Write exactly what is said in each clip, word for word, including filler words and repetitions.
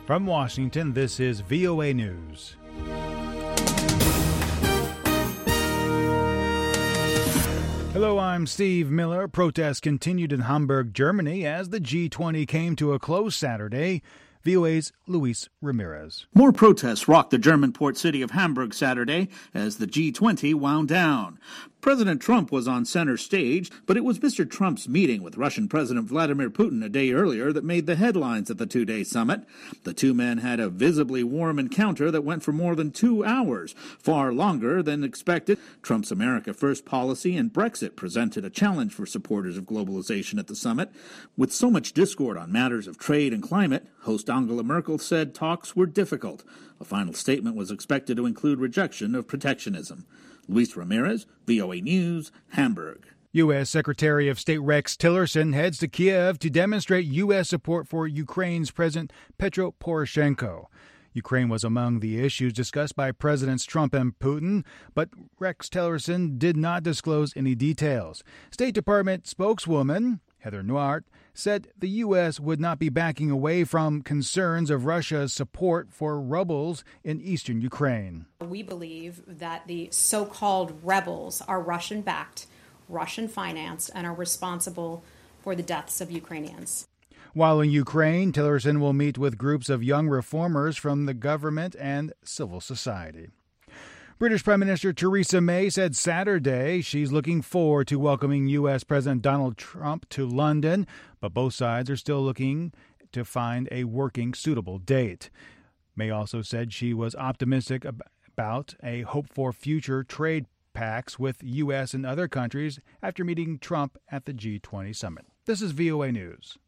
From Washington, this is V O A News. Hello, I'm Steve Miller. Protests continued in Hamburg, Germany, as the G twenty came to a close Saturday. V O A's Luis Ramirez. More protests rocked the German port city of Hamburg Saturday as the G twenty wound down. President Trump was on center stage, but it was Mister Trump's meeting with Russian President Vladimir Putin a day earlier that made the headlines at the two-day summit. The two men had a visibly warm encounter that went for more than two hours, far longer than expected. Trump's America First policy and Brexit presented a challenge for supporters of globalization at the summit. With so much discord on matters of trade and climate, host Angela Merkel said talks were difficult. A final statement was expected to include rejection of protectionism. Luis Ramirez, V O A News, Hamburg. U S. Secretary of State Rex Tillerson heads to Kiev to demonstrate U S support for Ukraine's President Petro Poroshenko. Ukraine was among the issues discussed by Presidents Trump and Putin, but Rex Tillerson did not disclose any details. State Department spokeswoman Heather Nauert said the U S would not be backing away from concerns of Russia's support for rebels in eastern Ukraine. We believe that the so-called rebels are Russian-backed, Russian-financed, and are responsible for the deaths of Ukrainians. While in Ukraine, Tillerson will meet with groups of young reformers from the government and civil society. British Prime Minister Theresa May said Saturday she's looking forward to welcoming U S. President Donald Trump to London, but both sides are still looking to find a working, suitable date. May also said she was optimistic about a hoped-for future trade pacts with U S and other countries after meeting Trump at the G twenty summit. This is V O A News.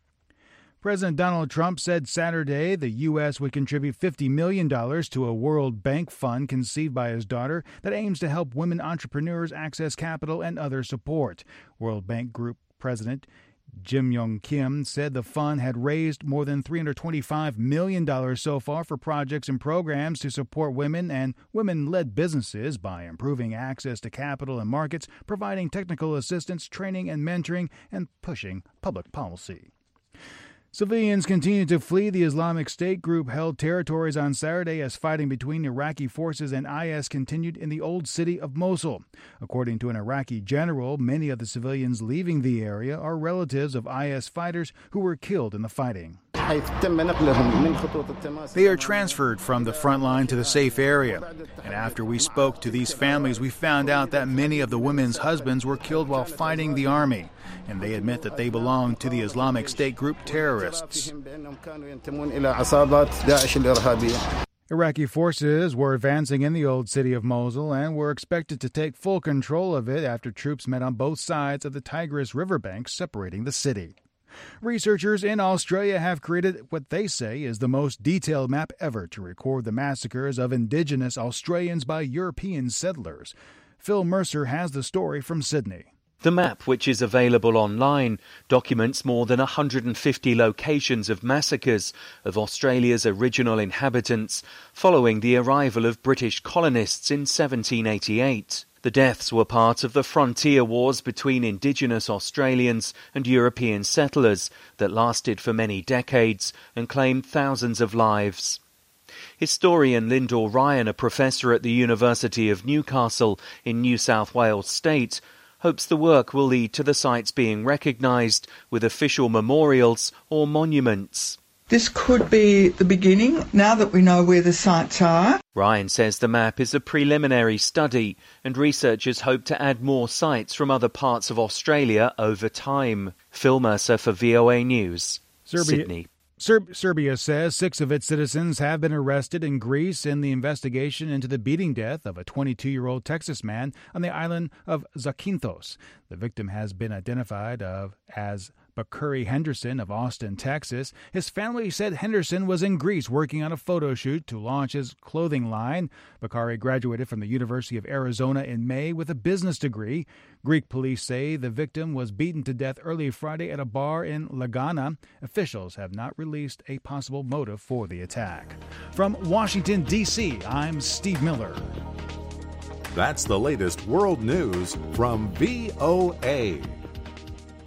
President Donald Trump said Saturday the U S would contribute fifty million dollars to a World Bank fund conceived by his daughter that aims to help women entrepreneurs access capital and other support. World Bank Group President Jim Yong Kim said the fund had raised more than three hundred twenty-five million dollars so far for projects and programs to support women and women-led businesses by improving access to capital and markets, providing technical assistance, training and mentoring, and pushing public policy. Civilians continue to flee the Islamic State group held territories on Saturday as fighting between Iraqi forces and I S continued in the old city of Mosul. According to an Iraqi general, many of the civilians leaving the area are relatives of I S fighters who were killed in the fighting. They are transferred from the front line to the safe area. And after we spoke to these families, we found out that many of the women's husbands were killed while fighting the army. And they admit that they belong to the Islamic State group terrorists. Iraqi forces were advancing in the old city of Mosul and were expected to take full control of it after troops met on both sides of the Tigris riverbank separating the city. Researchers in Australia have created what they say is the most detailed map ever to record the massacres of Indigenous Australians by European settlers. Phil Mercer has the story from Sydney. The map, which is available online, documents more than one hundred fifty locations of massacres of Australia's original inhabitants following the arrival of British colonists in seventeen eighty-eight. The deaths were part of the frontier wars between Indigenous Australians and European settlers that lasted for many decades and claimed thousands of lives. Historian Lyndall Ryan, a professor at the University of Newcastle in New South Wales State, hopes the work will lead to the sites being recognised with official memorials or monuments. This could be the beginning, now that we know where the sites are. Ryan says the map is a preliminary study and researchers hope to add more sites from other parts of Australia over time. Phil Mercer for V O A News, Serbia, Sydney. Ser- Serbia says six of its citizens have been arrested in Greece in the investigation into the beating death of a twenty-two-year-old Texas man on the island of Zakynthos. The victim has been identified of as Bakary Henderson of Austin, Texas. His family said Henderson was in Greece working on a photo shoot to launch his clothing line. Bakary graduated from the University of Arizona in May with a business degree. Greek police say the victim was beaten to death early Friday at a bar in Lagana. Officials have not released a possible motive for the attack. From Washington, D C, I'm Steve Miller. That's the latest world news from V O A.